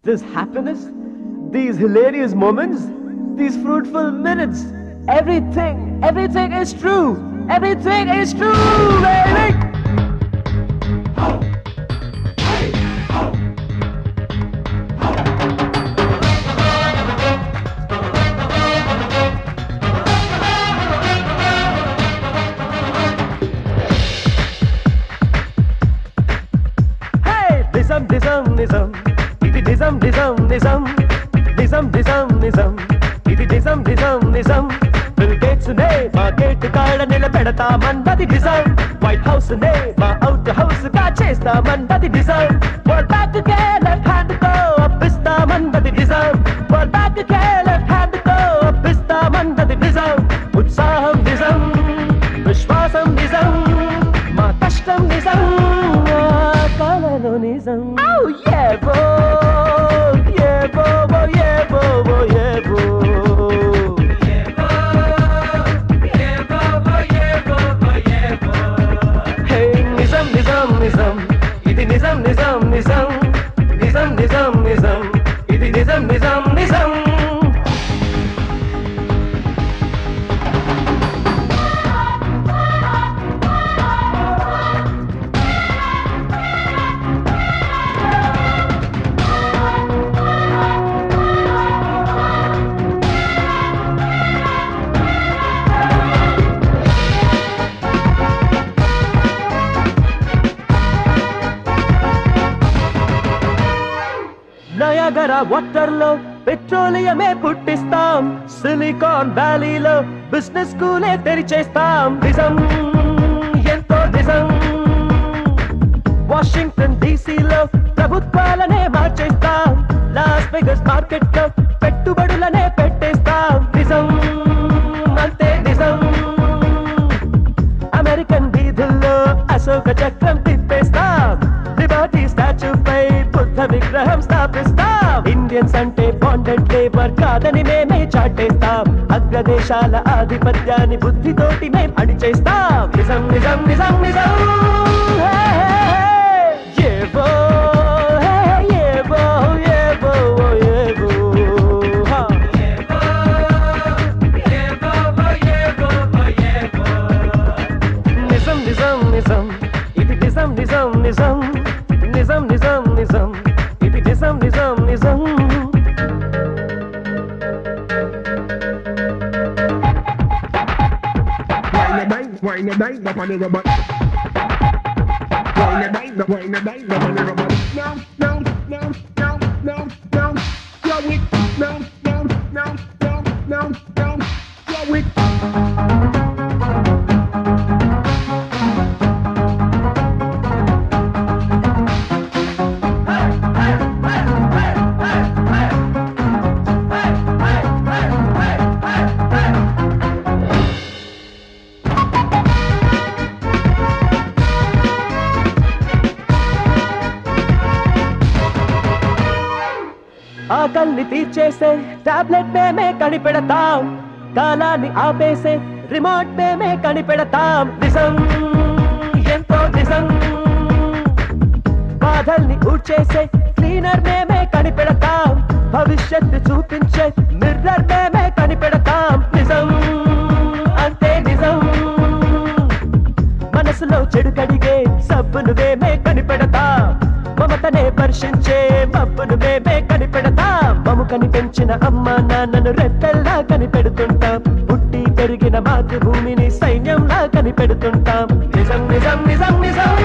This happiness, these hilarious moments, these fruitful minutes, everything is true. Everything is true, baby. Hey, Nizam. It is Nizam. It is Nizam. Bill Gates ne ma gate kaada nilabedta mandadi Nizam. White House ne ma out house ka chesta mandadi Nizam. World back again, left hand to go up ista mandadi Nizam. World back again, left hand to go up ista mandadi Nizam. Utsaham Nizam, Vishwasam Nizam, ma kashtam Nizam, kalalo Nizam. Oh yeah, bo. Nizam. It is Nizam. It is Nizam. Niagara వాటర్లో పెట్రోలియమే పుట్టిస్తాం, silicon వ్యాలీలో business స్కూలే తెరిచేస్తాం. నిజం, ఎంతో నిజం. Washington డీసీలో ప్రభుత్వాలనే మార్చేస్తాం, loss వెగస్ మార్కెట్లో పెట్టుబడులనే పెట్టేస్తాం. నిజం, అంతే నిజం. అమెరికన్ వీధుల్లో అశోక చక్రం తిప్పేస్తాం, లిబర్టీ స్టాచ్యూ పై బుద్ధ విగ్రహం స్థాపిస్తాం. ఇండియన్స్ అంటే బాండెడ్ లేబర్ కాదని మేమే చాటేస్తాం, అగ్రదేశాల ఆధిపత్యాన్ని బుద్ధితోటి మేం అణిచేస్తాం. నిజం నిజం నిజం నిజం. ఏవో ఏవో ఏవో ఏవో నిజం నిజం నిజం. ఇది నిజం నిజం నిజం. Nizam. It is Nizam. Wine a dine, up on the robot. Wine a dine, up on the robot. No. You're weak. No. You're weak. ఆకల్ని తీర్చేసే టాబ్లెట్ మేమే కనిపెడతాం, కాలాన్ని ఆపేసే రిమోట్ మేమే కనిపెడతాం. నిజం, ఎంతో నిజం. బాధల్ని ఊడ్చేసే క్లీనర్ మేమే కనిపెడతాం, భవిష్యత్తు చూపించే మిర్రర్ మేమే కనిపెడతాం. నిజం, అంతే నిజం. మనసులో చెడు కడిగే సబ్బును మేమే కనిపెడతాం, మమతనే వర్షించే మబ్బును మేమే కనిపెడతాం. మము కనిపెంచిన అమ్మ నాన్నను రెక్కల్లా కనిపెడుతుంటాం, పుట్టి పెరిగిన మాతృభూమిని సైన్యంలా కనిపెడుతుంటాం. నిజం నిజం నిజం నిజం.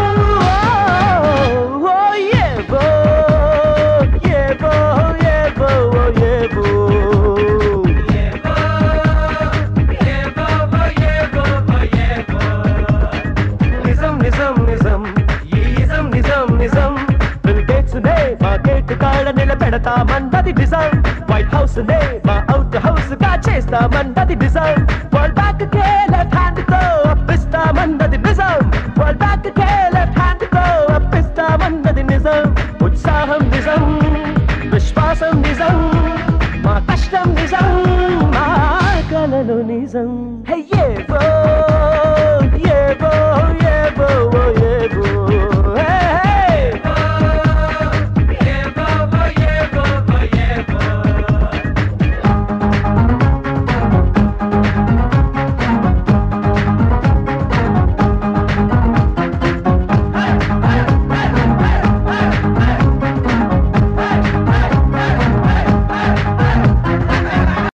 నిజం. బిల్ గేట్స్ నే మా గేట్ కాడ నిలబెడతామన్నది నిజం, వైట్ హౌస్ నే మా అవుట్ హౌస్ గా చేస్తామన్నది నిజం. వరల్డ్ బ్యాంక్ కే లెఫ్ట్ హ్యాండ్ తో అప్పిస్తామన్నది నిజం, వరల్డ్ బ్యాంక్ కే లెఫ్ట్ హ్యాండ్ తో అప్పిస్తామన్నది నిజం. ఉత్సాహం నిజం, విశ్వాసం నిజం, మా కష్టం నిజం, మా కలలు నిజం. హే